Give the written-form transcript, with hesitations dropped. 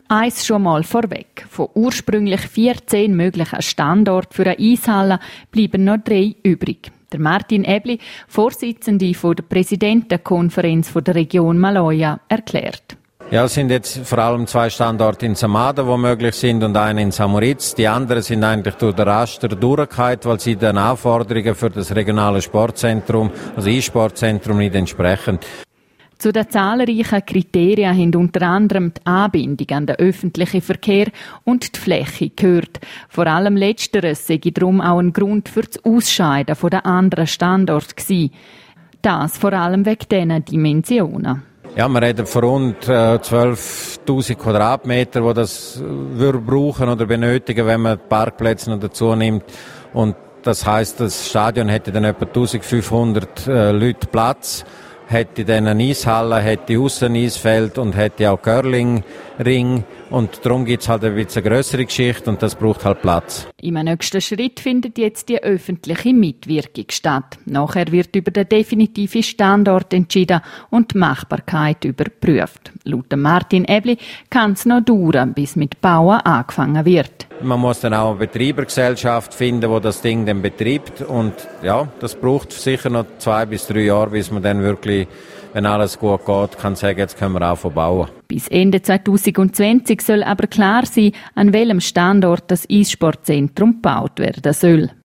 Eins schon mal vorweg. Von ursprünglich 14 möglichen Standorten für eine Eishalle bleiben noch 3 übrig. Der Martin Ebli, Vorsitzende der Präsidentenkonferenz der Region Maloja, erklärt. Ja, es sind jetzt vor allem 2 Standorte in Samada, die möglich sind, und einer in Samoritz. Die anderen sind eigentlich durch den Raster durchgefallen, weil sie den Anforderungen für das regionale Sportzentrum, also E-Sportzentrum, nicht entsprechen. Zu den zahlreichen Kriterien haben unter anderem die Anbindung an den öffentlichen Verkehr und die Fläche gehört. Vor allem Letzteres sei darum auch ein Grund für das Ausscheiden von den anderen Standorten gewesen. Das vor allem wegen diesen Dimensionen. Ja, wir reden von rund 12.000 Quadratmeter, die das brauchen oder benötigen, wenn man die Parkplätze noch dazu nimmt. Und das heisst, das Stadion hätte dann etwa 1.500 Leute Platz, hätte dann eine Eishalle, hätte Ausseneisfeld und hätte auch Curling-Ring. Und darum gibt es halt ein bisschen eine grössere Geschichte und das braucht halt Platz. Im nächsten Schritt findet jetzt die öffentliche Mitwirkung statt. Nachher wird über den definitiven Standort entschieden und die Machbarkeit überprüft. Laut Martin Ebli kann es noch dauern, bis mit Bauen angefangen wird. Man muss dann auch eine Betreibergesellschaft finden, die das Ding dann betreibt. Und ja, das braucht sicher noch 2 bis 3 Jahre, bis man dann wirklich, wenn alles gut geht, kann sagen, jetzt können wir anfangen bauen. Bis Ende 2020 soll aber klar sein, an welchem Standort das Eissportzentrum gebaut werden soll.